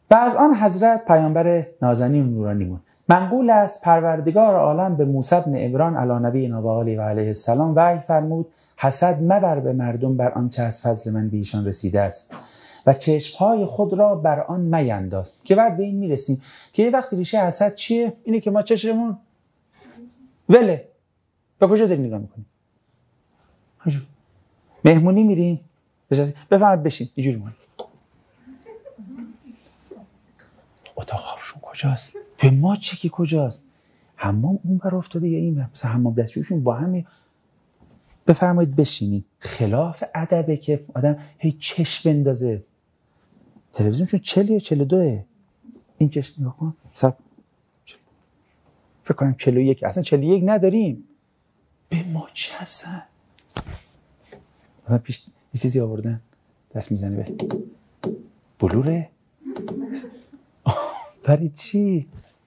و از آن حضرت پیامبر نازنین و نورانیمون منقول است پروردگار عالم به موسی بن عمران علی نبینا و آله و علیه السلام وحی فرمود حسد مبر به مردم بر آنچه از فضل من به ایشان رسیده است و چشمهای خود را بر آن مینداز. که بعد به این میرسیم که یه وقتی ریشه حسد چیه؟ اینه که ما چشممون وله. به کجا داری نگاه میکنیم؟ مهمونی میریم بفرمایید بشین اینجوری مون اتاق آبشون کجاست؟ به ما چه کی کجاست؟ حمام اون بر افتاده یا این بر؟ مثلا حمام دستشویشون با هم بفرمایید بشینید. خلاف ادبه که آدم هی چشم بندازه. تلویزیونشون 40 یا 42 این چشم نگاه کن. فکر کنم 41. اصلا 41 نداریم. به ما چه هستن؟ مثلا پیش یه چیزی آوردن دست میزنه به بلوره. برای چی؟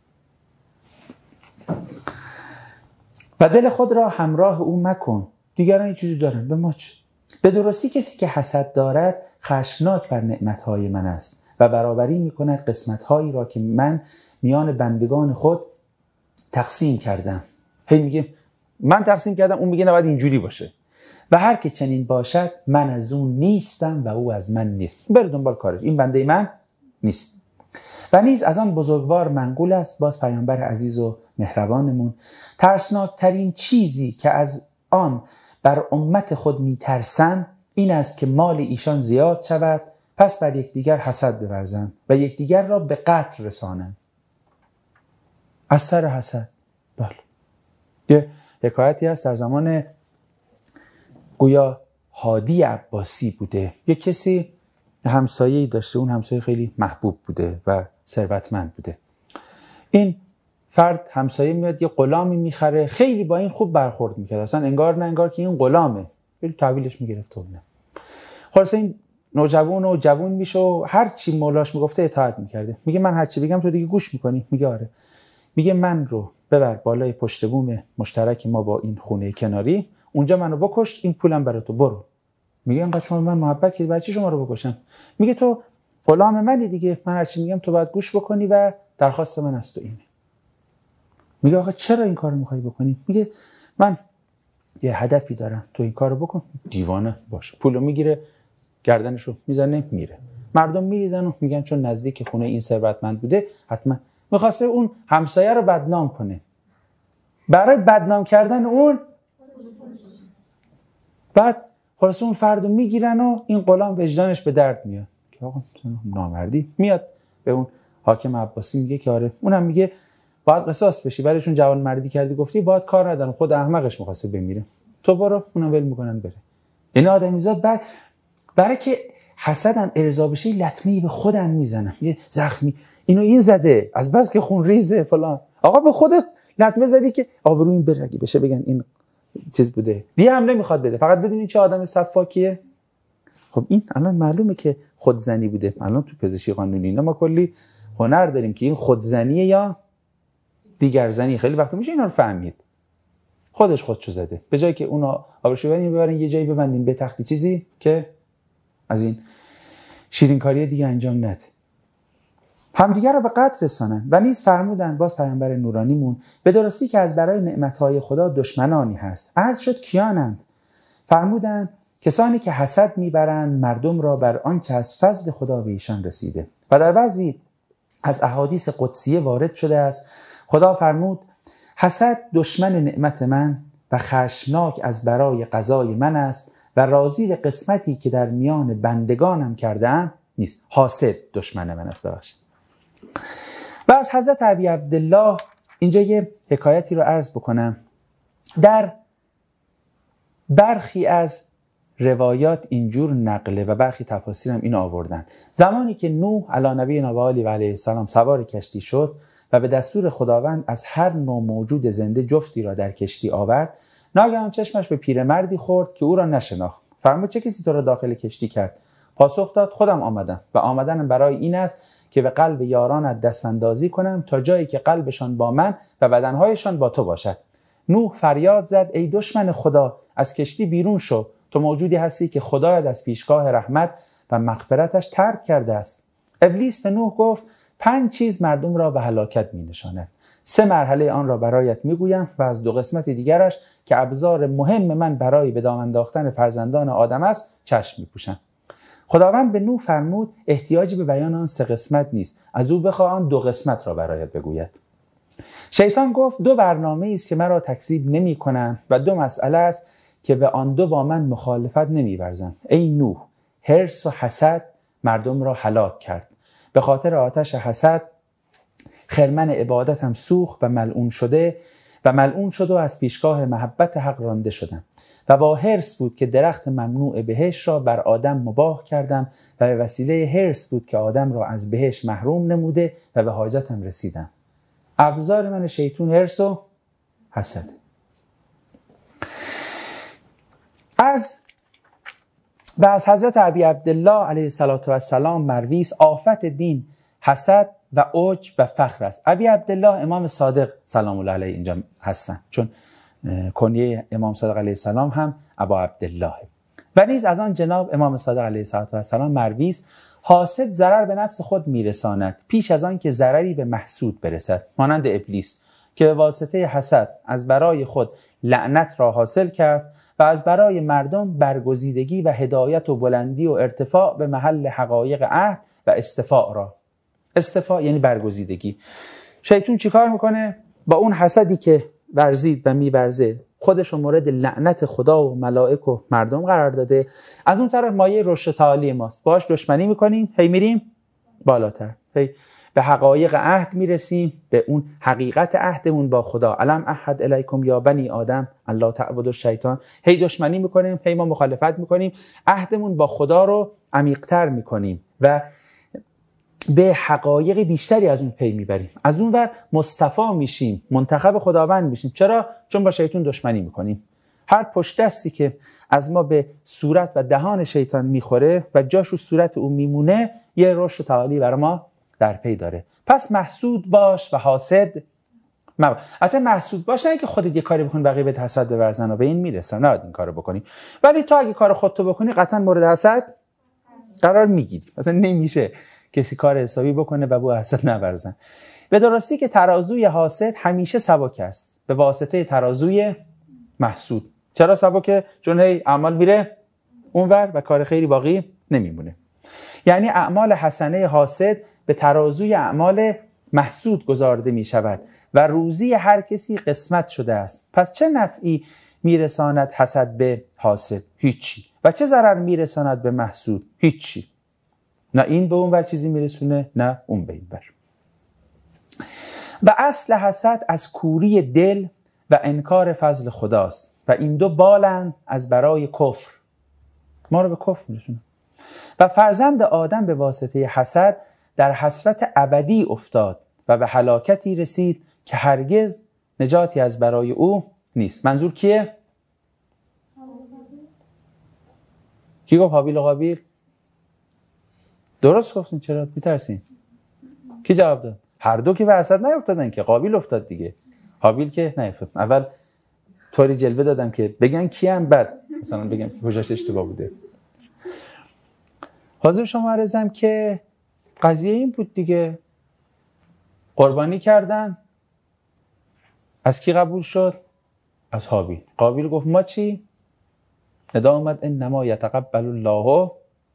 و دل خود را همراه او مکن. دیگران یه چیزی دارن به ما چه؟ به درستی کسی که حسد دارد خشمناک بر نعمتهای من است و برابری میکند قسمتهایی را که من میان بندگان خود تقسیم کردم. هی میگه من تقسیم کردم، اون میگه نباید اینجوری باشه. و هر که چنین باشد من از اون نیستم و او از من نیست. بره دنبال کارش، این بنده من نیست. و نیز از آن بزرگوار منقول است، باز پیامبر عزیز و مهربانمون، ترسناکترین چیزی که از آن بر امت خود میترسم این است که مال ایشان زیاد شود، پس بر یکدیگر حسد بورزند و یکدیگر را به قتل رسانند. از سر حسد. بله. یه حکایتی هست در زمان گویا هادی عباسی بوده. یه کسی همسایه‌ای داشته، اون همسایه خیلی محبوب بوده و ثروتمند بوده. این فرد همسایه میاد یه غلامی میخره، خیلی با این خوب برخورد میکرد، اصلا انگار نه انگار که این غلامه، خیلی تحویلش میگرفت. خلاص این نوجوان و جوان میشه و هر چی مولاش میگفته اطاعت میکرده. میگه من هر چی بگم تو دیگه گوش میکنی؟ میگه آره. میگه من رو ببر بالای پشت بوم مشترک ما با این خونه کناری، اونجا منو بکش، این پولم برای تو، برو. میگه انقدر شما من محبت کردی، برای چی شما رو بکشم؟ میگه تو غلام منی دیگه، من هر چی میگم تو باید گوش بکنی و درخواست من از تو اینه. میگه آقا چرا این کارو میخوای بکنی؟ میگه من یه هدفی دارم، تو این کارو بکن. دیوانه باشه. پولو میگیره، گردنشو میزنه میره. مردم میریزن و میگن چون نزدیک خونه این ثروتمند بوده حتما میخواسته اون همسایه رو بدنام کنه. برای بدنام کردن اون بعد خلاص اون فردو میگیرن و این غلام وجدانش به درد میاد که آقا نامردی. میاد به اون حاکم عباسی میگه که آره، اونم میگه باید قصاص بشی، برای چون جوان مردی کردی گفتی باید کار ندارم، خود احمقش میخواسته بمیره، تو برو. اونم ول میکنن بره. این آدمیزاد برای که حسدم ارضا بشه لطمه‌ای به خودم میزنم، یه زخمی اینو این زده از بس که خون ریزه فلان. آقا به خودت لطمه زدی که آبرو این برگی بشه، بگن این چیز بوده، دیگه هم نمیخواد بده، فقط بدونین چه آدم صفاکیه. خب این الان معلومه که خودزنی بوده. الان تو پزشکی قانونی اینا ما کلی هنر داریم که این خودزنیه یا دیگر زنی. خیلی وقت میشه اینا رو فهمید. خودشو زده، به جای که اونو آبروشو ببرین یه جایی ببندین به تختی چیزی که از این شیرینکاری دیگه انجام نده. همدیگر را به قتل رسانند. و نیز فرمودند، باز پیامبر نورانیمون، به درستی که از برای نعمتهای خدا دشمنانی هست. عرض شد کیانند؟ فرمودند کسانی که حسد میبرند مردم را بر آنچه از فضل خدا به ایشان رسیده. و در بعضی از احادیث قدسیه وارد شده است خدا فرمود حسد دشمن نعمت من و خشمناک از برای قضای من است و راضی به قسمتی که در میان بندگانم کردم نیست. حاسد دشمن من است. ببخشید. و از حضرت ابی عبدالله اینجا یه حکایتی رو عرض بکنم. در برخی از روایات اینجور نقله و برخی تفاسیر هم اینو آوردن. زمانی که نوح علی نبینا و آله و علیه السلام سوار کشتی شد و به دستور خداوند از هر نوع موجود زنده جفتی را در کشتی آورد، ناگهان چشمش به پیرمردی خورد که او را نشناخت. فرمود چه کسی تو را داخل کشتی کرد؟ پاسخ داد خودم آمدم و آمدنم برای این است که به قلب یارانت دست اندازی کنم تا جایی که قلبشان با من و بدنهایشان با تو باشد. نوح فریاد زد ای دشمن خدا، از کشتی بیرون شو، تو موجودی هستی که خدایت از پیشگاه رحمت و مغفرتش طرد کرده است. ابلیس به نوح گفت 5 چیز مردم را به هلاکت می‌نشاند. 3 مرحله آن را برایت میگویم و از 2 قسمت دیگرش که ابزار مهم من برای به دام انداختن فرزندان آدم است چشم می‌پوشم. خداوند به نوح فرمود احتیاجی به بیان آن 3 قسمت نیست، از او بخواه آن 2 قسمت را برایت بگوید. شیطان گفت 2 برنامه است که مرا تکذیب نمی‌کنند و 2 مسئله است که به آن 2 با من مخالفت نمی‌ورزند. ای نوح، حرص و حسد مردم را هلاک کرد. به خاطر آتش حسد خرمن عبادتم سوخت و ملعون شد و از پیشگاه محبت حق رانده شدم. و با حرص بود که درخت ممنوع بهشت را بر آدم مباح کردم و به وسیله حرص بود که آدم را از بهشت محروم نموده و به حاجتم رسیدم. ابزار من شیطان حرص و حسد. از حضرت ابی عبدالله علیه السلام مروی است آفت دین حسد و عجب و فخر است. ابی عبدالله امام صادق سلام الله علیه اینجا هستن، چون کنیه امام صادق علیه السلام هم ابا عبدالله. و نیز از آن جناب امام صادق علیه السلام مروی است حاسد ضرر به نفس خود میرساند پیش از آن که ضرری به محسود برسد، مانند ابلیس که به واسطه حسد از برای خود لعنت را حاصل کرد و از برای مردم برگزیدگی و هدایت و بلندی و ارتفاع به محل حقایق عهد و استفاع یعنی برگزیدگی. شیطان چیکار میکنه؟ با اون حسدی که ورزید و میورزه خودش رو مورد لعنت خدا و ملائک و مردم قرار داده. از اون طرف مایه رشد تعالی ماست، باهاش دشمنی میکنیم، هی میریم بالاتر، هی به حقایق عهد میرسیم، به اون حقیقت عهدمون با خدا. الم احد الیکم یا بنی آدم الله تعبدوا الشیطان. هی دشمنی میکنیم، هی ما مخالفت میکنیم، عهدمون با خدا رو عمیق‌تر میکنیم و به حقایق بیشتری از اون پی میبریم. از اون ور مصطفی میشیم، منتخب خداوند میشیم. چرا؟ چون با شیطان دشمنی میکنیم. هر پشت دستی که از ما به صورت و دهان شیطان میخوره و جاش رو صورت اون میمونه، یه رشد تعالی برای ما در پی داره. پس محسود باش و حاسد مباش. حتی محسود باش، نه که خودت یه کاری بکنی بقیه به حسد بورزن و به این میرسن، نه این کارو بکنی. ولی تو اگه کار خودتو بکنی قطعا مورد حسد قرار میگیری. مثلا نمیشه کسی کار حسابی بکنه و با حسد نورزن. به درستی که ترازوی حاسد همیشه سبک است به واسطه ترازوی محسود. چرا سبکه؟ چون هی اعمال میره اونور و کار خیری باقی نمیمونه. یعنی اعمال حسنه حاسد به ترازوی اعمال محسود گذارده می شود و روزی هر کسی قسمت شده است. پس چه نفعی میرساند حسد به حاسد؟ هیچی. و چه ضرر میرساند به محسود؟ هیچی. نه این به اون بر چیزی میرسونه، نه اون به این بر. و اصل حسد از کوری دل و انکار فضل خداست و این 2 بالند از برای کفر، ما رو به کفر میرسونه. و فرزند آدم به واسطه حسد در حسرت ابدی افتاد و به هلاکتی رسید که هرگز نجاتی از برای او نیست. منظور کیه؟ کی گفت هابیل و قابیل؟ درست گفتین، چرا میترسین؟ کی جواب داد؟ هر دو که به حسد نیفتادن که، قابیل افتاد دیگه، هابیل که نیفتاد. اول طوری جلوه دادم که بگن کیم، بعد مثلا بگم که کجاش اشتباه بوده. حاضر شما عرضم که قضیه این بود دیگه، قربانی کردن، از کی قبول شد؟ از هابیل. قابیل گفت ما چی؟ ندا اومد انما یتقبل الله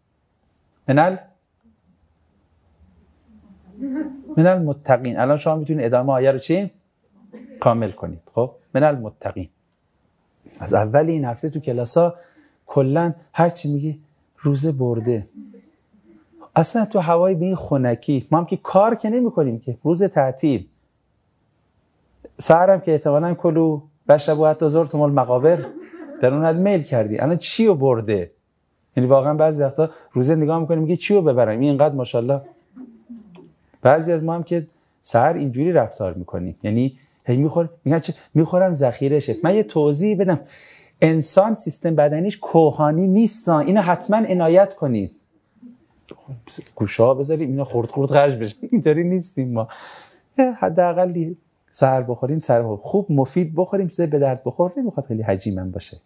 من المتقین. الان شما میتونید ادامه آیه رو چی؟ کامل کنید. خب من المتقین. از اول این هفته تو کلاسا کلا هر چی میگی روزه برده، اصلا تو هوای به این خنکی ما هم که کار که نمی کنیم که، روز تعطیل، سحرم که احتمالاً کلو بشربو حتی زرتم المقابر در اون حد میل کردی، الان چی رو برده؟ یعنی واقعا بعضی وقتا روزه نگاه میکنیم میگه چی رو ببرم، اینقدر ماشاءالله. بعضی از ما هم که سحر اینجوری رفتار میکنیم، یعنی هی میگن چه میخورم ذخیره شه. من یه توضیح بدم، انسان سیستم بدنیش کوهانی نیست، اینو حتما عنایت کنید. گوشا بذاریم اینا خورد خرج بشه، اینطوری نیستیم ما. حداقل سحر بخوریم، خوب مفید بخوریم، چیز به درد بخور، نمیخواد خیلی حجیمم باشه.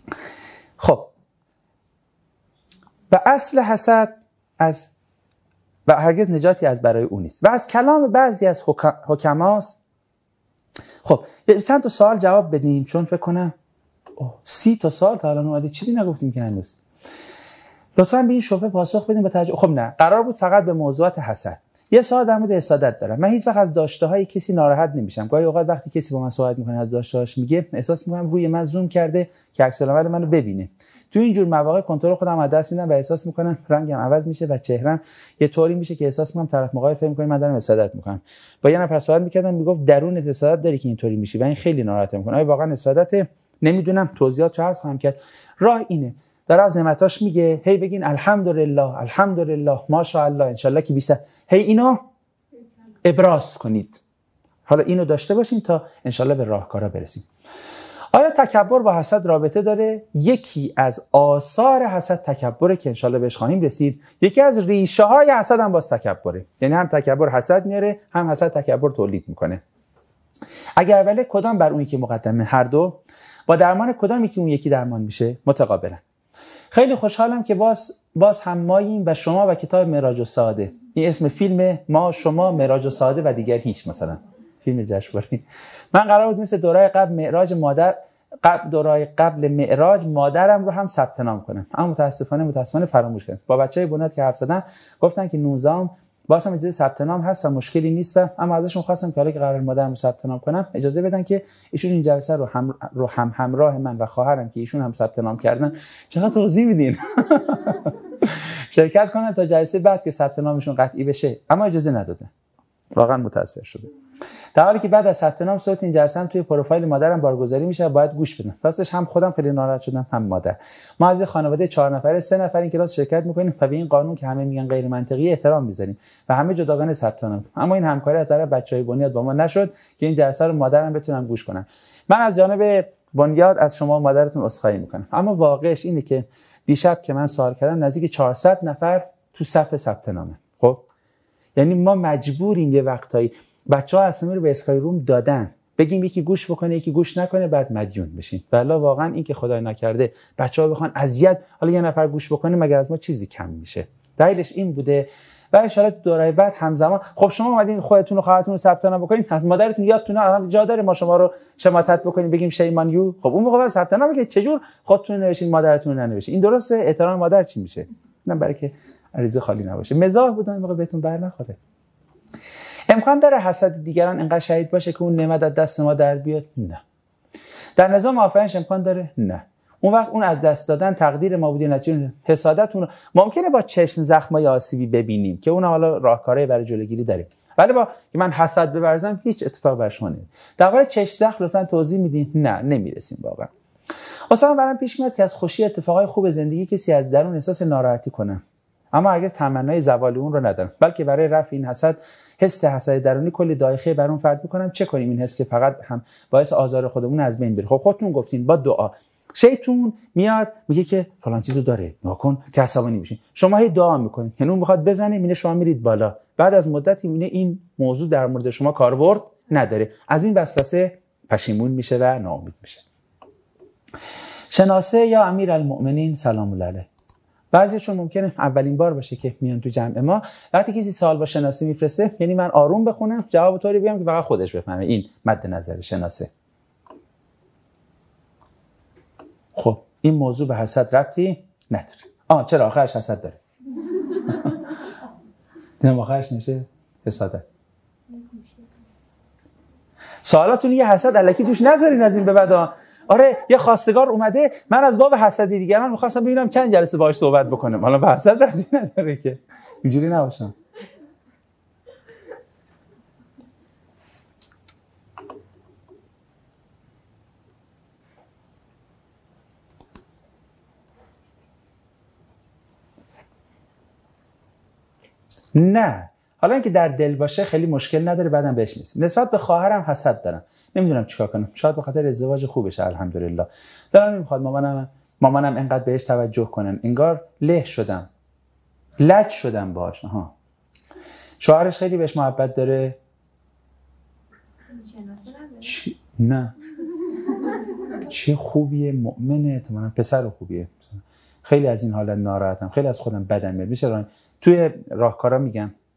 خب و اصل حسد از و هرگز نجاتی از برای او نیست. و از کلام بعضی از حکماست. خب چند تا سوال جواب بدیم، چون فکر کنم 30 تا سوال تا الان اومده چیزی نگفتیم که هنوز. لطفاً به این شبهه پاسخ بدیم با توجه. خب نه، قرار بود فقط به موضوعات حسد. یه سوال در مورد حسادت دارم. من هیچ وقت از داشته‌های کسی ناراحت نمیشم. گاهی اوقات وقتی کسی با من صحبت میکنه از داشته‌هاش میگه، احساس میکنم روی من زوم کرده که عکس العمل منو ببینه. تو این جور مواقع کنترل خودم از دست میدم و احساس میکنم رنگم عوض میشه و چهره‌م یه طوری میشه که احساس میکنم طرف مقابل فکر میکنه من دارم حسادت میکنم. با یه نفر صحبت میکردم، میگفت درونت حسادت داری که اینطوری میشی و این خیلی ناراحت میکنه. آیا واقعا حسادت؟ نمیدونم، توضیحات چه هست خواهم کرد. راه اینه، در از نعمتاش میگه هی بگین الحمدلله الحمدلله ماشاءالله انشالله که بیشتر، هی اینو ابراز کنید. حالا اینو داشته باشین تا انشالله به راهکارا برسیم. آیا تکبر با حسد رابطه داره؟ یکی از آثار حسد تکبره که انشالله بهش خواهیم رسید. یکی از ریشه های حسد هم باز تکبره، یعنی هم تکبر حسد میاره، هم حسد تکبر تولید میکنه. اگر اوله کدام بر اونی که مقدمه؟ هر دو. با درمان کدامی که اون یکی درمان میشه؟ متقابلا. خیلی خوشحالم که باز هم ماییم و شما و کتاب معراج السعاده. این اسم فیلم ما، شما، معراج السعاده و دیگر هیچ، مثلا فیلم جشنواره. من قرار بود مثل دورای قبل معراج دورای قبل معراج مادرم رو هم ثبت نام کنم، اما متاسفانه فراموش کردم. با بچهای بنیاد که حرف زدن گفتن که 19ام باز هم اجازه ثبت نام هست و مشکلی نیست، و اما ازشون خواستم که حالا که قرار مادرم رو ثبت نام کنم اجازه بدن که ایشون این جلسه رو همراه من و خواهرم که ایشون هم ثبت نام کردن، چقدر توضیح میدین شرکت کنن تا جلسه بعد که ثبت نامشون قطعی بشه، اما اجازه ندادن. واقعا متاسف شده. در حالی که بعد از ثبت نام صوت این جلسه هم توی پروفایل مادرم بارگذاری میشه و باید گوش بدم. راستش هم خودم خیلی ناراحت شدم هم مادر. ما از خانواده 4 نفره 3 نفر این کلاس شرکت میکنیم و به این قانون که همه میگن غیر منطقی احترام میذاریم و همه جداگانه ثبت نام. اما این همکاری از طرف بچهای بنیاد با ما نشد که این جلسه رو مادرم بتونن گوش کنن. من از جانب بنیاد از شما مادرتون عذرخواهی میکنم. اما واقعش اینه که دیشب که من سوال کردم نزدیک 400 نفر تو صف ثبت نامه. خب یعنی ما مجبوریم یه وقتایی بچه‌ها اسامی رو به اسکای روم دادن، بگیم یکی گوش بکنه یکی گوش نکنه بعد مدیون بشین. والله واقعا این که خدای نکرده بچه‌ها بخوان اذیت، حالا یه نفر گوش بکنه مگه از ما چیزی کم میشه؟ دلیلش این بوده. و ان شاءالله تو دورای بعد همزمان خب شما اومدین خودتون و خواهرتون رو ثبت نام بکنین، از مادرتون یادتونه الان جا داره ما شما رو شماتت بکنیم بگیم شیمان یو؟ خب اون موقع ثبت نام که چجور خودتون نوشین مادرتون رو ننوشین؟ این درسته؟ احترام مادر چی میشه؟ اینم برای که عریضه خالی نباشه. مزاح بود، اون موقع بهتون بر نخوره. امکان داره حسد دیگران انقدر شدید باشه که اون نعمت از دست ما در بیاد؟ نه. در نظام آفرینش امکان داره؟ نه. اون وقت اون از دست دادن تقدیر ما بودی، نتیجه حسادتون ممکنه با چشم زخمای آسیبی ببینیم که اون حالا راهکارهای برای جلوگیری داریم، ولی با که من حسد بورزم هیچ اتفاق برای شما نمیفته. در واقع چشم زخم لطفاً توضیح میدین؟ نه نمیرسیم واقعا. اصلا برام پیش میاد که از خوشی اتفاقای خوب زندگی کسی از درون احساس ناراحتی کنه، اما هرگز تمنای زوال اون رو ندارم، بلکه برای رفع این حسد درونی کلی دایخه بر اون فرد میکنم. چه کنیم این حس که فقط هم باعث آزار خودمون از بین بره؟ خب خودتون گفتین با دعا. شیطون میاد میگه که فلان چیزو داره نکن که عصبانی میشین، شما هی دعا میکنین، یعنی اون میخواد بزنه، میینه شما میرید بالا، بعد از مدتی میینه این موضوع در مورد شما کاربرد نداره، از این وسوسه پشیمون میشه و ناامید میشه. شناسه یا امیرالمؤمنین سلام الله علیه، بعضیشون ممکنه اولین بار باشه که میان تو جمع ما، وقتی کسی سوال با شناسه میفرسته یعنی من آروم بخونم جواب طوری بگم که فقط خودش بفهمه. این مد نظر شناسه. خب این موضوع به حسد ربطی نداره. چرا آخرش حسد داره؟ نه آخرش میشه حسادت. سوالاتون یه حسد الکی توش نذارین از این به بعد. آره یه خواستگار اومده، من از باب حسدی دیگران می‌خواستم ببینم چند جلسه باهاش صحبت بکنم، حالا به حسد ربطی نداره که اینجوری نباشم. نه حالا اینکه در دل باشه خیلی مشکل نداره، بعدم بهش میرسیم. نسبت به خواهرم حسد دارم، نمیدونم چیکار کنم. شاید به خاطر ازدواج خوبشه الحمدلله، دارم نمیخواد مامانم اینقدر بهش توجه کنن، انگار له شدم، لج شدم باهاش. شوهرش خیلی بهش محبت داره. نه چه خوبیه، مؤمنه، تو منم پسر خوبیه. خیلی از این حالت ناراحتم، خیلی از خودم بدم میاد. میشه توی راهکارا میگم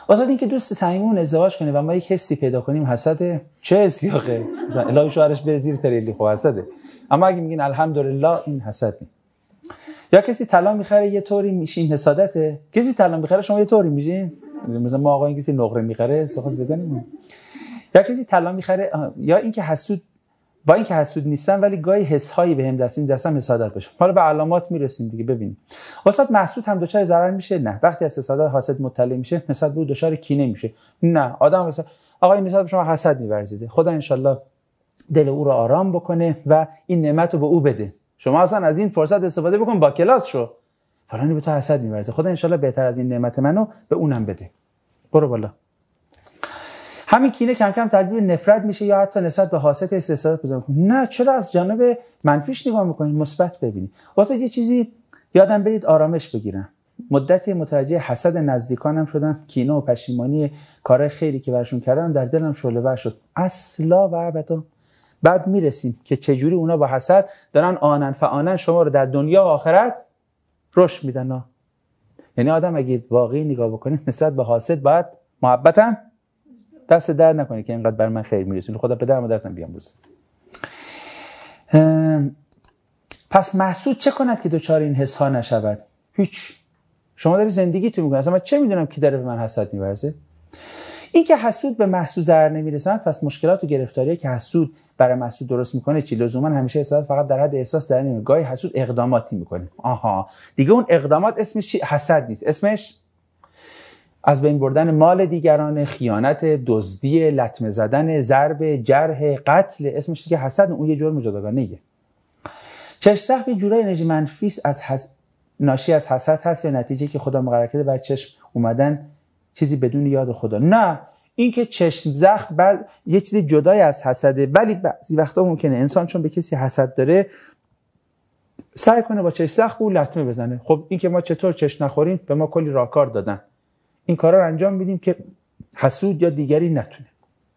واسه اینکه دوست صمیمون ازدواج کنه و ما یک حسی پیدا کنیم حسد، چه حسی آخه؟ مثلا الهی شوهرش بره زیر تریلی، خب حسده. اما اگه میگین الحمدلله، این حسد نیست. یا کسی طلا میخره یه طوری میشین، حسادته. کسی طلا میخره شما یه طوری میشین. مثلا ما آقا کسی نقره میخره استخاص بدنیم. یا کسی طلا میخره، یا اینکه حسود، با اینکه حسود نیستن ولی گاهی حس‌هایی بهم دست این دستم حسادت باشه. حالا به علامات میرسیم دیگه. ببینید استاد محسود هم دچار ضرر میشه؟ نه. وقتی از حسادت حاسد مطلع میشه نسبت به دچار کینه میشه؟ نه. آدم مثلا آقا این نسبت به شما حسد می‌ورزیده، خدا انشالله دل او رو آرام بکنه و این نعمت رو به او بده. شما اصلا از این فرصت استفاده بکن، با کلاس شو، فلانی به تو حسد می‌ورزه، خدا انشالله بهتر از این نعمت منو به اونم بده، برو بالا. همین کینه کم کم تبدیل به نفرت میشه یا حتی نسبت به حاسد حسادت پیدا می‌کنه. نه، چرا از جانب منفیش نگاه می‌کنید؟ مثبت ببینید. واسه یه چیزی یادم بدید آرامش بگیرم. مدتی متوجه حسد نزدیکانم شدم، کینه و پشیمانی کار خیری که براشون کردم در دلم شعله‌ور شد. اصلا و ابدا. بعد میرسیم که چجوری اونا با حسد دارن آنن فآنن شما رو در دنیا و آخرت رشد میدن. یعنی آدم اگه واقعی نگاه بکنه نسبت به حاسد باید محبتم دست درد نکنه که اینقدر بر من خیر میرسونه، خدا پدر مادرتون بیامرزه. پس محسود چه کند که دوچار این حس ها نشود؟ هیچ. شما داری زندگی تو میکنی، اصلا من چه میدونم کی داره به من حسد میورزه؟ این که حسود به محسود ضرر نمیرسه، پس مشکلات و گرفتاری که حسود برای محسود درست میکنه چی؟ لزوما همیشه حسادت فقط در حد احساس در نمیاد. گاهی حسود اقداماتی میکنه. آها، دیگه اون اقدامات اسمش چی؟ حسد نیست، اسمش از بین بردن مال دیگران، خیانت، دزدی، لطمه زدن، ضرب، جرح، قتل، اسمش دیگه حسد. اون یه جرم جداگانه‌ایه. چشم سقف یه جورای انرژی منفی از ناشی از حسد هست یا نتیجه که خدا مقرر کرده بر چشم اومدن چیزی بدون یاد خدا؟ نه، این که چشم زخم بعد یه چیزی جدای از حسده، ولی بعضی وقتا ممکنه انسان چون به کسی حسد داره سعی کنه با چشم زخم او لطمه بزنه. خب این که ما چطور چشم نخوریم، به ما کلی راهکار دادن، این کارا رو انجام میدیم که حسود یا دیگری نتونه.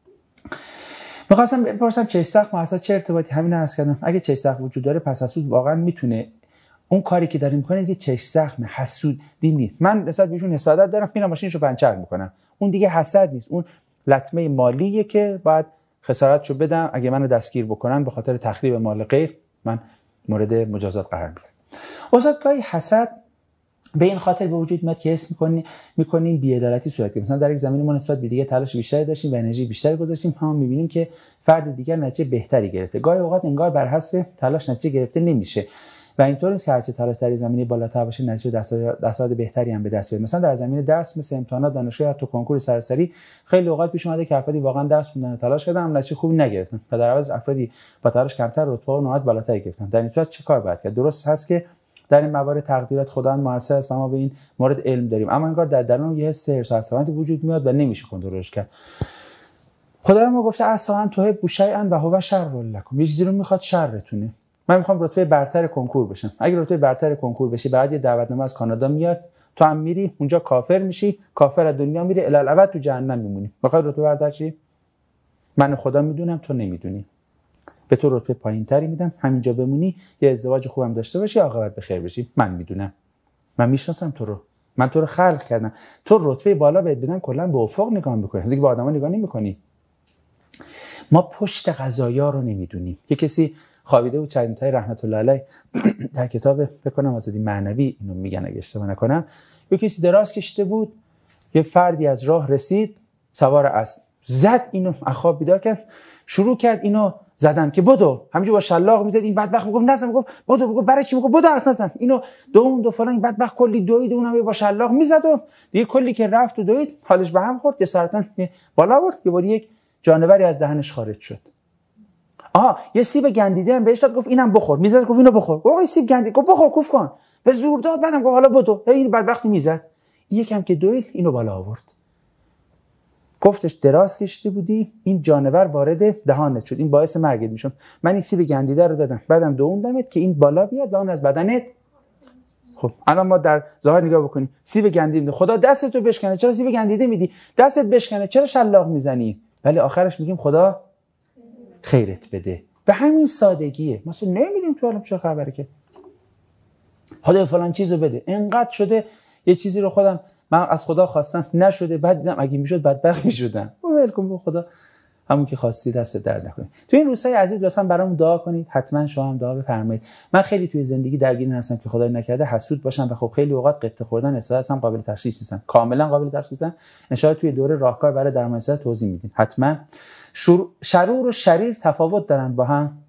می‌خواستم بپرسم چشم زخم و حسد چه ارتباطی؟ همین رو عرض کردم. اگه چشم زخم وجود داره پس حسود واقعا میتونه اون کاری که داریم میکنه دیگه چشم زخم، حسود نیست. من نسبت بهشون حسادت دارم، میرم ماشینشو پنچر میکنم، اون دیگه حسد نیست، اون لطمه مالیه که باید خسارتشو بدم. اگه منو دستگیر بکنن به خاطر تخریب مال غیر، من مورد مجازات قرار میگیرم. استاد گاهی حسد به این خاطر به وجود میاد که حس میکنین بی‌عدالتی صورت گرفته. مثلا در یک زمینه ما نسبت به دیگه تلاش بیشتری داشتیم و انرژی بیشتری گذاشتیم، هم میبینیم که فرد دیگر نتیجه بهتری گرفته. گاهی اوقات انگار بر حسب تلاش نتیجه گرفته نمیشه و اینطور نیست که هرچه تلاش در زمینه بالاتر باشه نتیجه دستاورد بهتری هم به دست بیاره. مثلا در زمینه درس مثل امتحانات دانشگاه یا تو کنکور سراسری خیلی اوقات پیش اومده که افرادی واقعا درس خوندن و تلاش کردن اما نتیجه خوبی نگرفتن و در عوض افرادی با تلاش کمتر رتبه و نمرات بالاتری گرفتن. در این صورت چه کار باید کرد؟ درست هست که در این موارد تقدیرات خداوند موثر است و ما به این مورد علم داریم، اما انگار در درون یه حس حسادت وجود میاد و نمیشه کنترلش کرد. خداوند ما گفته اصلا تحب شیئا و هو شر لکم، یه چیزی رو میخواد شرتونه. من میخوام رتبه برتر کنکور بشم. اگه رتبه برتر کنکور بشی بعد یه دعوتنامه از کانادا میاد، تو هم میری اونجا کافر میشی، کافر از دنیا میره الی الابد تو جهنم میمونی. میخوای رتبه برتر چی؟ من خدا میدونم تو نمیدونی، به تو رتبه پایینتری میدم، همینجا بمونی، یه ازدواج خوبم داشته باشی، عاقبت به خیر بشی. من میدونم، من میشناسم تو رو، من تو رو خلق کردم، تو رتبه بالا بهت بدم کلا به افق نگاه میکنی، از اینکه به آدما نگاه نمیکنی. ما پشت قضایا رو نمیدونیم. یه کسی خوابیده بود چند تای رحمت الله علیه در کتاب فکر کنم آزادی معنوی اینو میگن اگه اشتباه نکنم، یه کسی دراز کشیده بود، یه فردی از راه رسید سوار اسب زد اینو، خواب بیدار کرد، شروع کرد اینو زدن که بدو، همینجوری با شلاق میزد. این بدبخت میگفت نزن، میگفت بدو، میگفت برای چی، میگفت بدو حرف نزن، اینو دو فلان. این بدبخت کلی دوید، اونم با شلاق میزد و دیگه کلی که رفت و دوید حالش به هم خورد، جسارتا بالا برد، یه بار یک جانوری از دهنش خارج شد. یه سیب گندیده هم بهش داد، گفت اینم بخور، میزد گفت اینو بخور، گفت سیب گندیده، گفت بخور کوف کن، به زور داد، بعدم گفت حالا بدو. این بدبخت میزد، یکم که دوید اینو بالا آورد، گفتش دراز کشیده بودی، این جانور وارد دهانت شد، این باعث مرگت میشد، من این سیب گندیده رو دادم، بعدم دووندمت که این بالا بیاد و اون از بدنت. خب الان ما در ظاهر نگاه بکنیم، سیب گندیده، خدا دستتو بشکنه چرا سیب گندیده میدی، دستت بشکنه چرا شلاق میزنی، ولی آخرش میگیم خدا خیرت بده. به همین سادگیه. مثلا نمیدونیم تو الان چه خبره که خدا فلان چیزو بده، انقدر شده یه چیزی رو خودم من از خدا خواستم نشده، بعد دیدم اگه میشد بدبخت میشدم. ولکن به خدا، همون که خواستی دست درد نکنه. تو این روزهای عزیز لطفاً برام دعا کنید، حتما شما هم دعا بفرمایید. من خیلی توی زندگی درگیر هستم که خدای نکرده حسود باشم و خب خیلی اوقات قبطه خوردن احساسم قابل تشخیص نیستم، کاملا قابل تشخیص نیستم. ان شاء الله توی دوره راهکار برای درمان احساسات توضیح میدین. حتما شرور و شریر تفاوت دارن با هم.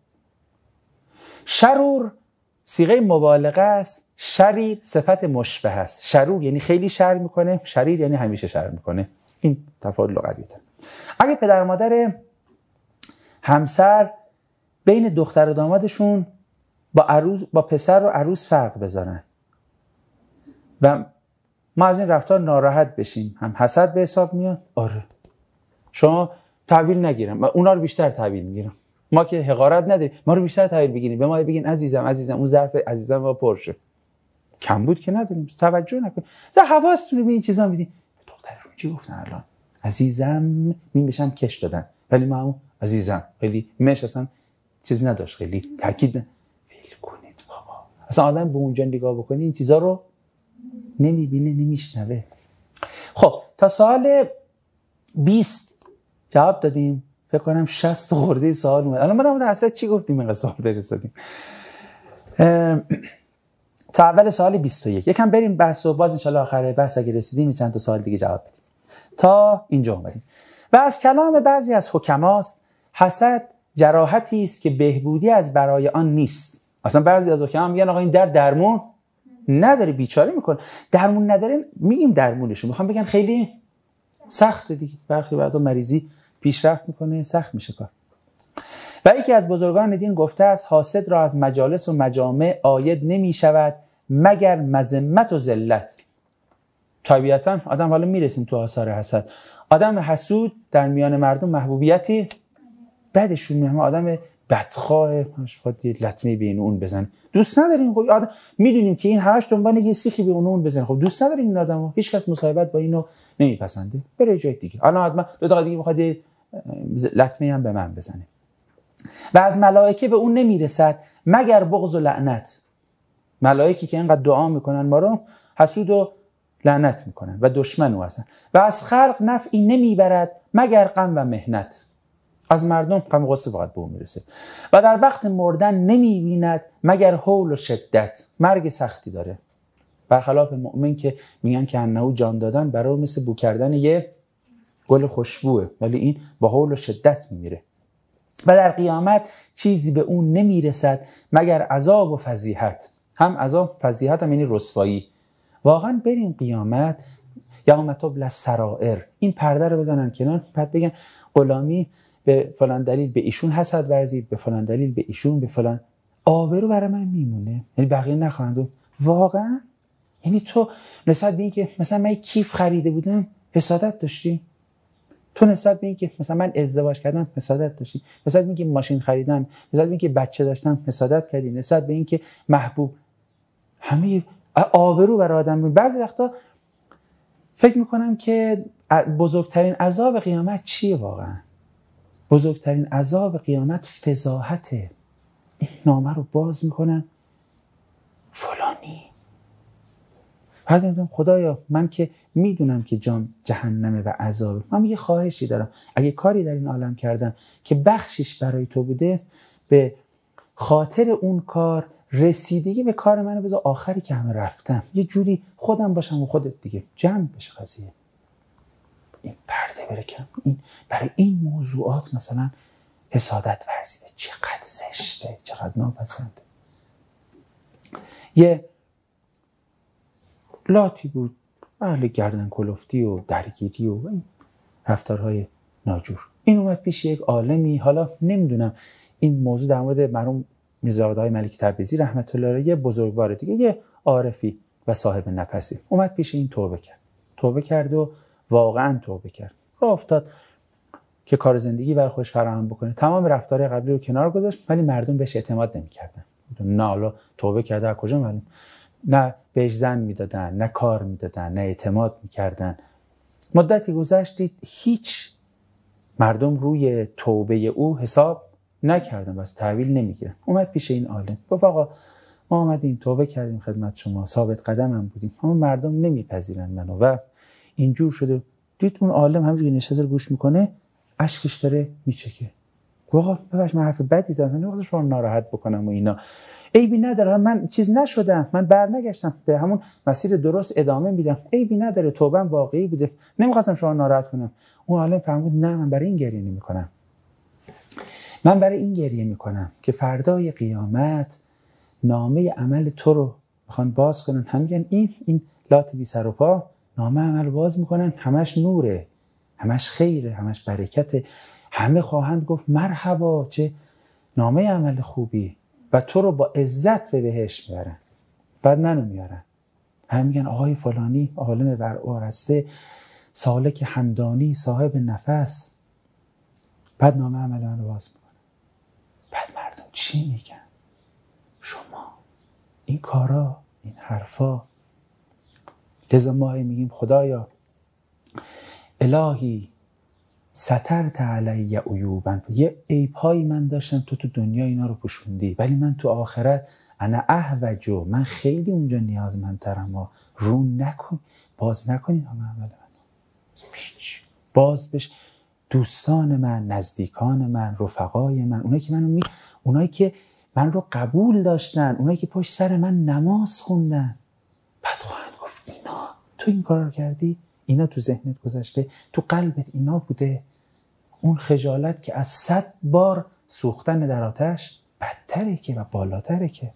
شرور صیغه مبالغه است، شریر صفت مشبه است. شرور یعنی خیلی شر میکنه، شریر یعنی همیشه شر میکنه. این تفاوت لغویه. اگه پدر و مادر همسر بین دختر و دامادشون با پسر و عروس فرق بذارن و ما از این رفتار ناراحت بشیم، هم حسد به حساب میاد. آره شما تحویل نگیرم، من اونا رو بیشتر تحویل میگیرم. ما که حقارت نداریم، ما رو بیشتر تحویل بگیریم. به ما بگین عزیزم اون ظرف عزیزم با پرشه. کم بود که نداریم، توجه نکن. حواستون رو به این چیزا میدین. دخترشون چی گفتن الان؟ عزیزم میشم کش دادن، ولی ما هم عزیزم خیلی مش اصلا چیز نداشت، خیلی تاکید ول کنید بابا. اصلا آدم به اونجا نگاه بکنی این چیزا رو نمیبینه، نمیشنوه. خب تا سوال 20 جواب دادیم. فکر کنم 60 خورده سوال اومد. الان ما اصلا چی گفتیم اینقدر سوال برسادیم؟ تا اول سوال 21 یکم بریم بحث و باز ان شاء الله آخر بحث اگه رسیدیم چند تا سوال دیگه جواب بدیم. تا اینجا اومدیم. و از کلام بعضی از حکماست حسد جراحتی است که بهبودی از برای آن نیست. اصلا بعضی از حکما میگن آقا این درمون نداره، بیچاره میکنه. درمون نداره میگیم درمونشه، میخوام بگن خیلی سخته دیگه. برخی وقتا مریضی پیشرفت میکنه، سخت میشه کار. و یکی از بزرگان دین گفته است حاسد را از مجالس و مجامع عاید نمیشود مگر مذمت و ذلت. طبیعتا آدم، حالا میرسیم تو آثار حسد، آدم حسود در میان مردم محبوبیتی بدشون میاد. آدم بدخواه، خود یه لطمه بین اون بزن، دوست نداریم. خب آدم میدونیم که این همش دنبال یه سیخی به اون بزنه، خب دوست نداریم این آدمو. هیچ کس مصاحبت با اینو نمیپسنده، بره جای دیگه. الان حتما دو تا دیگه میخواد لطمه هم به من بزنه. و از ملائکه به اون نمیرسد مگر بغض و لعنت. ملائکی که اینقدر دعا میکنن ما رو، حسود و لعنت میکنن و دشمن او هستن. و از خلق نفعی نمیبرد مگر غم و محنت. از مردم غم و غصه فقط به اون میرسه. و در وقت مردن نمیبیند مگر هول و شدت. مرگ سختی داره، برخلاف مؤمن که میگن که انه جان دادن برای مثل بو کردن یه گل خوشبوه، ولی این با هول و شدت میمیره. و در قیامت چیزی به اون نمیرسد مگر عذاب و فضیحت. هم عذاب، فضیحت هم یعنی رسوایی. واقعا بریم قیامت، یوم تبلی السرائر، این پرده رو بزنن کنار، بعد بگن غلامی به فلان دلیل به ایشون حسد ورزید، به فلان دلیل به ایشون، به فلان، آبرو برای من میمونه، یعنی بقیه نخواهند. واقعا یعنی تو نسبت به این که مثلا من یک کیف خریده بودم حسادت داشتی؟ تو نسبت به این که مثلا من ازدواج کردم حسادت داشتی؟ نسبت به این که ماشین خریدم، نسبت به این که بچه داشتم حسادت کردی؟ نسبت به این که محبوب، همه آبرو برای آدم. بعضی وقتا فکر میکنم که بزرگترین عذاب قیامت چیه واقعا؟ بزرگترین عذاب قیامت فضاحته. این نامه رو باز میکنن فلانی. بعد میگم خدایا من که میدونم که جام جهنمه و عذابه، من یه خواهشی دارم، اگه کاری در این عالم کردم که بخشش برای تو بوده، به خاطر اون کار رسیدگی به کار منو بذار آخری که همه رفتم، یه جوری خودم باشم و خودت دیگه جمع بشه قضیه. این پرده بره کنم. این برای این موضوعات مثلا حسادت ورزیده، چقدر زشته، چقدر ناپسنده. یه لاتی بود اهل گردن کلفتی و درگیری و این رفتارهای ناجور. این اومد پیش یک عالمی، حالا نمیدونم این موضوع در مورد مرحوم میرزا ملکی تبریزی رحمت الله علیه، بزرگوار دیگه، یه عارفی و صاحب نفسی، اومد پیش این توبه کرد و واقعا توبه کرد. راه افتاد که کار زندگی برای خودش فراهم بکنه، تمام رفتار قبلی رو کنار گذاشت، ولی مردم بهش اعتماد نمی‌کردن. نه حالا توبه کرده از کجا معلوم؟ نه بهش زن میدادن، نه کار میدادن، نه اعتماد میکردن. مدتی گذشت دید هیچ مردم روی توبه او حساب نکردن، بس تحویل نمیگیرن. اومد پیش این عالم گفت آقا ما اومدیم توبه کردیم خدمت شما، ثابت قدم هم بودیم، اما مردم نمیپذیرن منو و اینجور شده. دید اون عالم همونجوری نشسته گوش میکنه، اشکش داره میچکه. آقا ببخش من حرف بدی زدم، نمیخواستم شما ناراحت بکنم و اینا. عیبی نداره، من چیز نشدم، من برنگشتم به همون مسیر درست ادامه میدم، عیبی نداره، توبه‌ام واقعی بوده، نمیخواستم شما ناراحت کنم. اون عالم فرمود نه، من برای این گریه نمیکنم. من برای این گریه میکنم که فردای قیامت نامه عمل تو رو میخوان باز کنن، هم میگن این لات بی سر و پا نامه عمل باز میکنن، همش نوره، همش خیره، همش برکته، همه خواهند گفت مرحبا چه نامه عمل خوبی، و تو رو با عزت به بهشت میبرن. بعد منو میارن، هم میگن آقای فلانی عالم برآرسته، سالک همدانی، صاحب نفس. بعد نامه عمل منو باز میکنن. بعد مردم چی میگن؟ شما این کارا، این حرفا. لذا ما میگیم خدایا الهی سترت علی عیوبا، یه عیب‌هایی من داشتم، تو دنیا اینا رو پوشوندی، ولی من تو آخرت انا احوج، من خیلی اونجا نیازمندترم، رو نکن، باز نکنین همه عمل من، باز بش دوستان من، نزدیکان من، رفقای من، اونایی که من رو قبول داشتن، اونایی که پشت سر من نماز خوندن. بعد خواهند گفت اینا تو این کار رو کردی، اینا تو ذهنت گذشته، تو قلبت اینا بوده. اون خجالت که از 100 بار سوختن در آتش بدتره که و بالاتره که.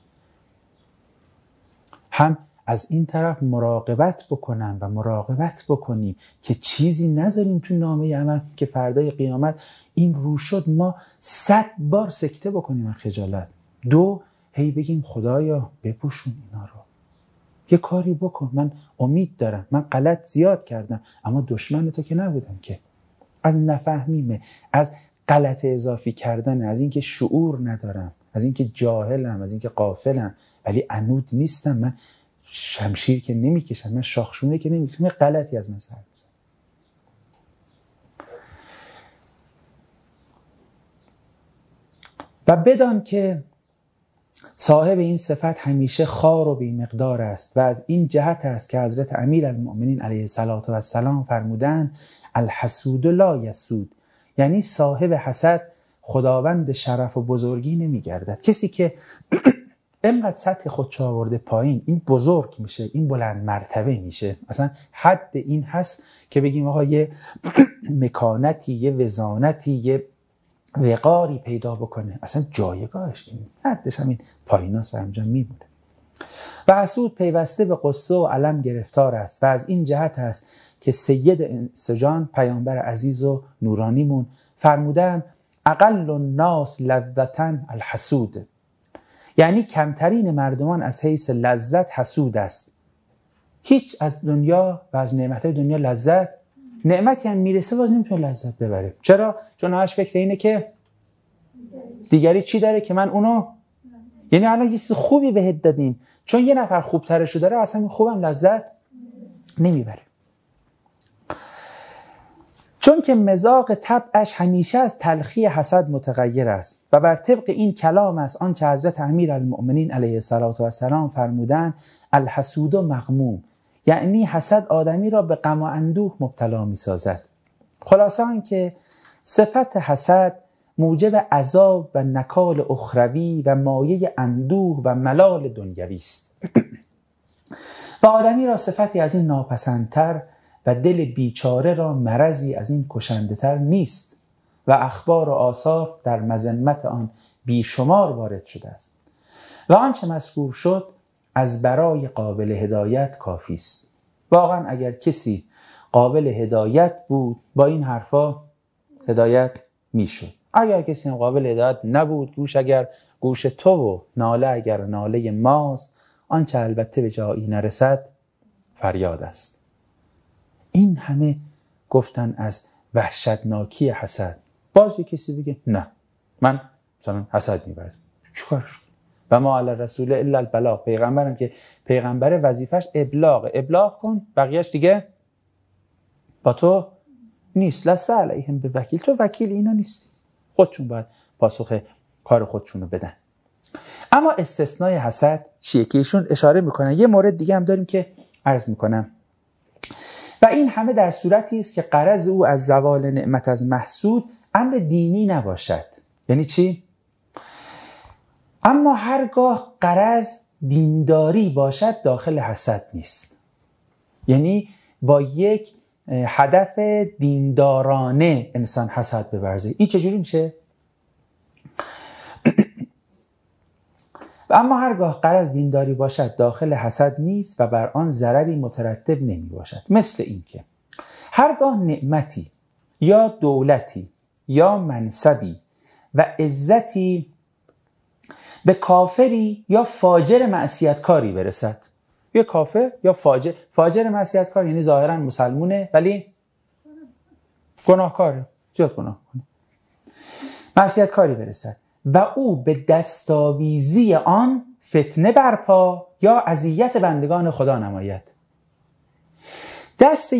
هم از این طرف مراقبت بکنن و مراقبت بکنی که چیزی نذاریم تو نامه عمل که فردای قیامت این رو شد ما 100 بار سکته بکنیم از خجالت. 2 هی بگیم خدایا بپوشون اینا رو، یه کاری بکن، من امید دارم، من غلط زیاد کردم اما دشمن تو که نبودم که. از نفهمیمه، از غلط اضافی کردن، از اینکه شعور ندارم، از اینکه جاهلم، از اینکه غافلم، ولی عنود نیستم، من شمشیر که نمیکشم، من شاخشونه که نمیکشم، غلطی از من سر میزنم. و بدان که صاحب این صفت همیشه خوار و بی‌مقدار است و از این جهت است که حضرت امیرالمؤمنین علیه السلام فرمودند الحسود لا یسود، یعنی صاحب حسد خداوند شرف و بزرگی نمیگردد. کسی که اینقدر سطح خودش آورده پایین، این بزرگ میشه، این بلند مرتبه میشه. مثلا حد این هست که بگیم آقا یه مکانتی، یه وزانتی، یه وقاری پیدا بکنه، اصلا جایگاهش این حدش همین پاییناست و همجا میمونه. و حسود پیوسته به قصه و علم گرفتار است و از این جهت است که سید انسجان پیامبر عزیز و نورانیمون فرمودن اقل الناس لذتاً الحسود، یعنی کمترین مردمان از حیث لذت حسود است. هیچ از دنیا و از نعمتهای دنیا لذت، نعمتی هم میرسه باز نمیتونه لذت ببره. چرا؟ چون همش فکر اینه که دیگری چی داره که من اونو، یعنی الان یه چیز خوبی بهت دادیم، چون یه نفر خوبترشو داره اصلا این خوبم لذت نمیبره. چون که مذاق طبعش همیشه از تلخی حسد متغیر است و بر طبق این کلام است آنچه حضرت امیرالمؤمنین علیه السلام فرمودند الحسود مغموم، یعنی حسد آدمی را به غم و اندوه مبتلا می سازد. خلاصه آن که صفت حسد موجب عذاب و نکال اخروی و مایه اندوه و ملال دنیوی است و آدمی را صفتی از این ناپسندتر و دل بیچاره را مرضی از این کشنده تر نیست و اخبار و آثار در مذمت آن بیشمار وارد شده است و آنچه مذکور شد از برای قابل هدایت کافی است. واقعا اگر کسی قابل هدایت بود با این حرفا هدایت میشد. اگر کسی قابل هدایت نبود، اگر گوش تو و ناله اگر ناله ماست، آنچه البته به جایی نرسد فریاد است. این همه گفتن از وحشتناکی حسد. باز کسی بگه نه من مثلا حسد می‌ورزم، چیکارش کنم؟ و ما علی الرسول الا البلاغ، پیغمبرم که پیغمبر وظیفش ابلاغ کن، بقیه‌اش دیگه با تو نیست. لست علیهم بوکیل، تو وکیل اینا نیستی، خودشون باید پاسخ کار خودشونو بدن. اما استثنای حسد چیه که ایشون اشاره میکنن؟ یه مورد دیگه هم داریم که عرض میکنم و این همه در صورتی است که غرض او از زوال نعمت از محسود امر دینی نباشد. یعنی چی؟ اما هرگاه غرض دینداری باشد داخل حسد نیست. یعنی با یک هدف دیندارانه انسان حسد بورزه. این چجوری میشه؟ اما هرگاه غرض دینداری باشد داخل حسد نیست و بر آن ضرری مترتب نمی باشد. مثل این که هرگاه نعمتی یا دولتی یا منصبی و عزتی به کافری یا فاجر معصیتکاری برسد. یه کافر یا فاجر معصیتکار یعنی ظاهرا مسلمونه ولی گناهکاره، زیاد گناه کنه، معصیتکاری برسد و او به دستاویزی آن فتنه برپا یا اذیت بندگان خدا نماید. دست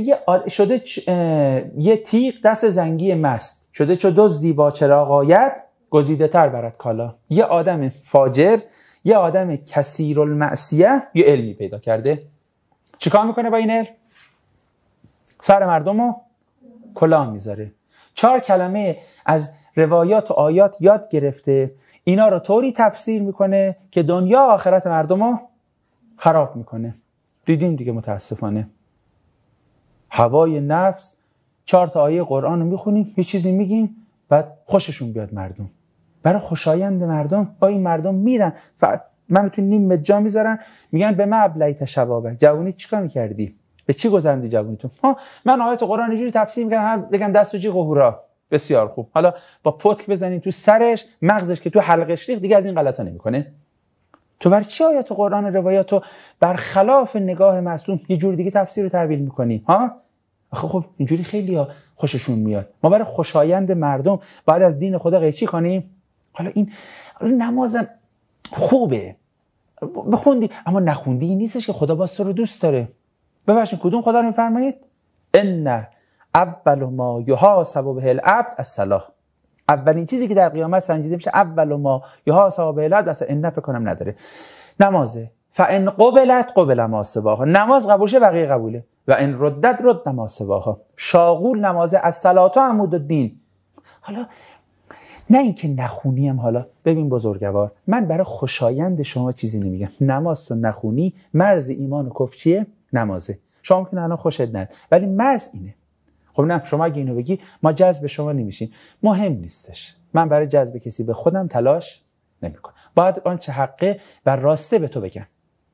یه تیغ دست زنگی مست شده چو دزدی با چراغ آید گزیده تر برد کالا. یه آدم فاجر، یه آدم کثیر المعصیه یه علمی پیدا کرده، چیکار میکنه با این علم؟ سر مردم رو کلاه میذاره. 4 کلمه از روایات و آیات یاد گرفته، اینا رو طوری تفسیر میکنه که دنیا و آخرت مردم رو خراب میکنه. دیدیم دیگه متاسفانه. هوای نفس، 4 تا آیه قرآن رو میخونیم، یه چیزی میگیم، بعد خوششون بیاد مردم، برای خوشایند مردم با این مردم میرن منو تو نیم جا میذارن، میگن به ما ابلیت شبابک، جوونی چیکار میکردی؟ به چی گذروندی جوونیتون؟ من آیات قرآن اینجوری تفسیر میکنم بگن دست و جیغ و هورا. بسیار خوب، حالا با پتک بزنین تو سرش، مغزش که تو حلقش ریخت دیگه از این غلطا نمیکنه. تو برای چی آیات قرآن و روایاتو برخلاف نگاه معصوم یه جور دیگه تفسیر و تعبیر میکنی؟ ها؟ خب اینجوری خیلی‌ها خوششون میاد. ما برای خوشایند مردم بعد از دین خدا قیچی کنیم. حالا این نمازم خوبه بخوندی اما نخوندی این نیستش که خدا باز تو رو دوست داره. ببخشید کدوم خدا رو میفرمایید؟ ان اول ما یحاسب به العبد الصلاة. اولین چیزی که در قیامت سنجیده میشه اول ما یحاسب به العبد اصلا این فکر کنم نداره، نمازه. فان قبلت قبل ما سواها، نماز قبول شه بقیه قبوله. و ان ردت رد ما سواها، شاغول نمازه الصلاة عمود الدین. حالا نه اینکه نخونیم، حالا ببین بزرگوار، من برای خوشایند شما چیزی نمیگم. نماز تو نخونی مرز ایمان و کفر چیه؟ نمازه. شما که الان خوشت ند ولی مرز اینه. خب نه شما اگه اینو بگی ما جذب شما نمیشیم، مهم نیستش. من برای جذب کسی به خودم تلاش نمیکنم. باید آنچه حقه و راسته به تو بگم.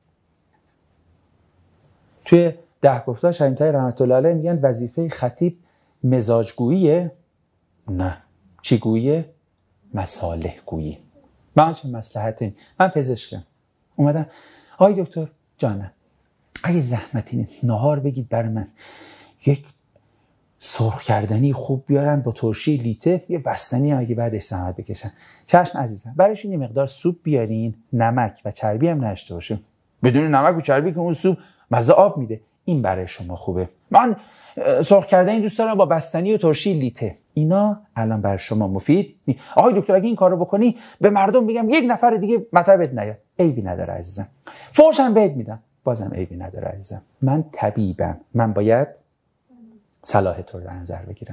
توی 10 گفتار شیخ طاهر رحمت الله علیه میگن وظیفه خطیب مزاجگوییه؟ نه. چی گوییه؟ مصالح گویی. من چه مصلحته؟ من پزشکم، اومدم آقای دکتر جانم اگه زحمتی نیست نهار بگید برای من یک سرخ کردنی خوب بیارن با ترشی لیته، یه بستنی اگه بعدش زحمت بکشن. چشم عزیزم، برایشون یه مقدار سوپ بیارین، نمک و چربی هم نشته باشه. بدون نمک و چربی که اون سوپ مزه آب میده، این برای شما خوبه. من سرخ کردنی دوست دارم با بستنی و ترشی لیته. اینا الان برای شما مفید نیست. آقای دکتر اگه این کارو بکنی به مردم میگم یک نفر دیگه مطلبت نیاد. عیبی نداره عزیزم. فوشم بهت میدم، بازم عیبی نداره عزیزم. من طبیبم، من باید صلاح تو رو در نظر بگیرم.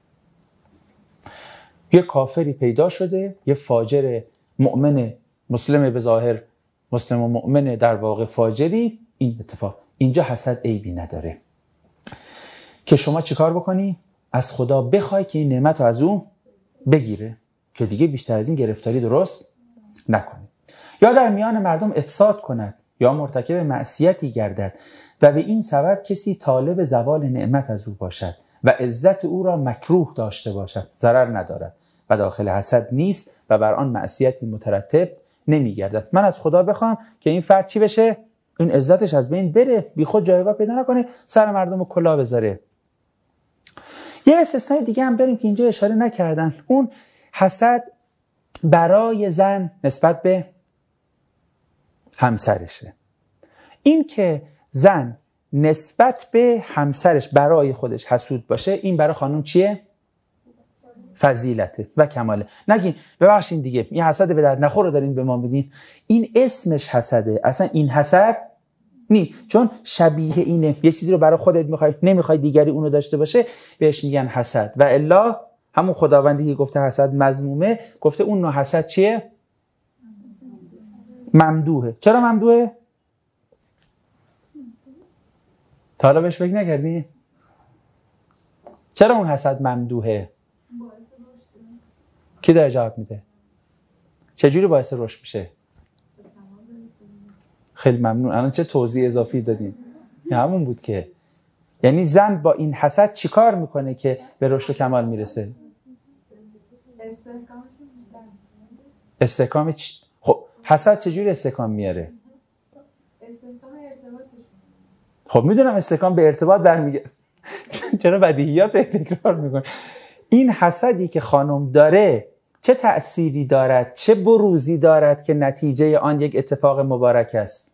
یه کافری پیدا شده، یه فاجر مؤمن مسلم به ظاهر مسلم و مؤمن در واقع فاجری، این اتفاق اینجا حسد عیبی نداره. که شما چیکار بکنی؟ از خدا بخوای که این نعمت رو از اون بگیره که دیگه بیشتر از این گرفتاری درست نکنه. یا در میان مردم افساد کند یا مرتکب معصیتی گردد و به این سبب کسی طالب زوال نعمت از او باشد و عزت او را مکروه داشته باشد، ضرر ندارد و داخل حسد نیست و بر آن معصیتی مترتب نمیگردد. من از خدا بخوام که این فرد چی بشه؟ این عزتش از بین بره، بی خود جایگاه پیدا نکنه، سر مردم رو کلاه بذاره. یه استثنای دیگه هم داریم که اینجا اشاره نکردن، اون حسد برای زن نسبت به همسرشه. این که زن نسبت به همسرش برای خودش حسود باشه، این برای خانم چیه؟ فضیلته و کماله. نگین ببخشین دیگه این حسد به درد نخور رو دارین به ما میدین، این اسمش حسده، اصلا این حسد نی، چون شبیه اینه، یه چیزی رو برای خودت میخوای، نمیخوای دیگری اونو داشته باشه، بهش میگن حسد. و الا همون خداوندی که گفته حسد مذمومه، گفته اون نوع حسد چیه؟ ممدوحه. چرا ممدوحه؟ تا حالا بهش فکر نکردی؟ چرا اون حسد ممدوحه؟ کی داره جواب میده؟ چجوری باعث رشد میشه؟ خیلی ممنون. الان چه توضیح اضافی دادین؟ همون بود که یعنی زن با این حسد چیکار میکنه که به رشد و کمال میرسه؟ استحکام خب حسد چجوری استحکام میاره؟ استحکام ارتباطش. خب میدونم استحکام به ارتباط برمیگه. چرا بدیهیات تکرار میکنه؟ این حسدی که خانم داره چه تأثیری دارد، چه بروزی دارد که نتیجه آن یک اتفاق مبارک است؟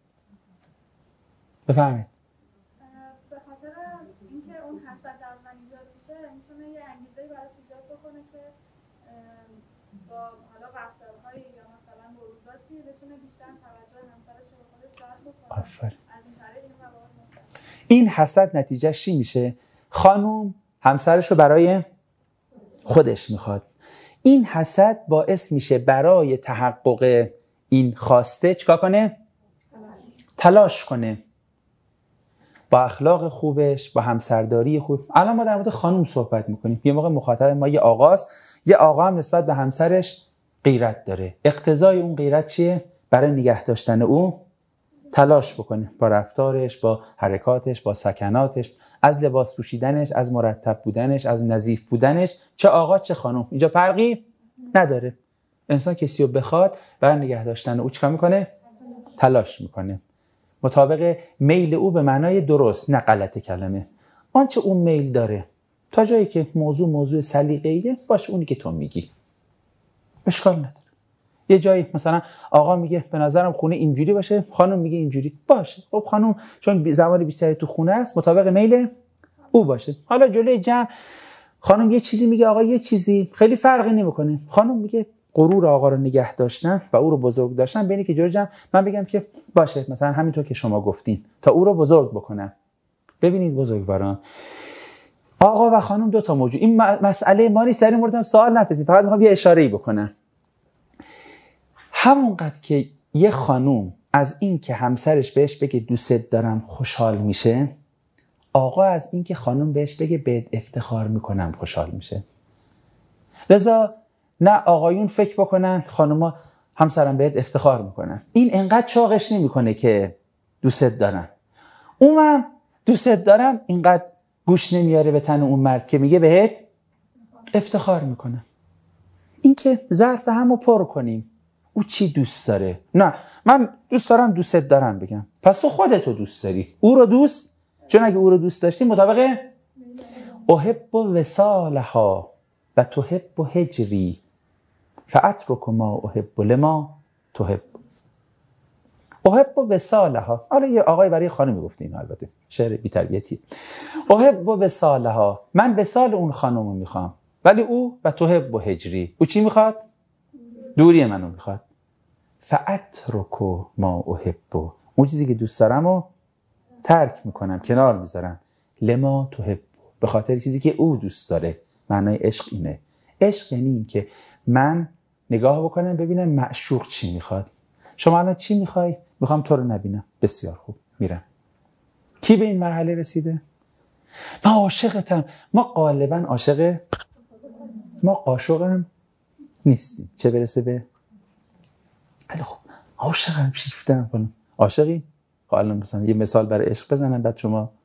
بفهمید. به خاطر اینکه اون حسد در من ایجاد میشه، میتونه یه انگیزه‌ای براش ایجاد بکنه که با حالا رفتارهایی یا مثلا بروزاتی بتونه بیشتر توجه همسرش رو به خودش جلب بکنه. آفرین. از این طریق این روابط مستقیم. این حسد نتیجهش چی میشه؟ خانم همسرش رو برای خودش میخواد. این حسد باعث میشه برای تحقق این خواسته چیکار کنه؟ تلاش کنه. با اخلاق خوبش، با همسرداری خوب. الان ما در مورد خانم صحبت میکنیم. یه موقع مخاطب ما یه آقاست، یه آقا هم نسبت به همسرش غیرت داره. اقتضای اون غیرت چیه؟ برای نگه داشتن او تلاش بکنه، با رفتارش، با حرکاتش، با سکناتش، از لباس پوشیدنش، از مرتب بودنش، از نظیف بودنش، چه آقا چه خانم، اینجا فرقی نداره. انسان کسی رو بخواد برای نگه داشتن او چیکار میکنه؟ تلاش میکنه، مطابق میل او، به معنای درست نه غلط کلمه. آنچه اون میل داره تا جایی که موضوع سلیقه‌ایه باشه، اونی که تو میگی اشکال نداره. یه جایی مثلا آقا میگه به نظرم خونه اینجوری باشه، خانم میگه اینجوری باشه. خب خانم چون زمان بیشتری تو خونه است، مطابق میل او باشه. حالا جلوی جمع خانم یه چیزی میگه، آقا یه چیزی، خیلی فرقی نمیکنه. خانم میگه غرور آقا رو نگه داشتن و او رو بزرگ داشتن، بینی که جلوی جمع من بگم که باشه مثلا همینطور که شما گفتین تا او رو بزرگ بکنم. ببینید بزرگواران، آقا و خانم دو تا موضوع، این مسئله ما نیست، در این مورد هم سوال نپذیرید، فقط میخوام یه اشاره‌ای بکنم. همونقدر که یه خانوم از این که همسرش بهش بگه دوست دارم خوشحال میشه، آقا از این که خانوم بهش بگه بهت افتخار میکنم خوشحال میشه. لذا نه آقایون فکر بکنن خانوما همسرم بهت افتخار میکنن، این انقدر چاقش نمیکنه که دوست دارم. اونم دوست دارم اینقدر گوش نمیاره به تن اون مرد که میگه بهت افتخار میکنم. این که ظرف همو پر کنیم، او چی دوست داره؟ نه من دوست دارم دوست دارم بگم، پس تو خودتو دوست داری، او رو دوست، چون اگه او رو دوست داشتی مطابق احب وصالها و تحب هجری فاترک ما احب لما تحب. احب وصالها، حالا یه آقای برای خانم گفته این، البته شعر بی تربیتی. احب وصالها، من وصال اون خانومو میخوام، ولی او و تحب هجری، او چی میخواد؟ دوری منو میخواد. فاترک ما احب، اون چیزی که دوست دارمو ترک میکنم، کنار میذارم. لما تحب، به خاطر چیزی که او دوست داره. معنای عشق اینه. عشق یعنی این که من نگاه بکنم ببینم معشوق چی میخواد. شما الان چی میخوای؟ میخوام تو رو نبینم. بسیار خوب، میرم. کی به این مرحله رسیده؟ من عاشقتم. ما غالبا عاشق، ما قاشقم نیستیم، چه برسه به خیلی خوب عاشقم، شیفتم کنم. عاشقی؟ خب الان مثلا یه مثال برای عشق بزنم بعد شما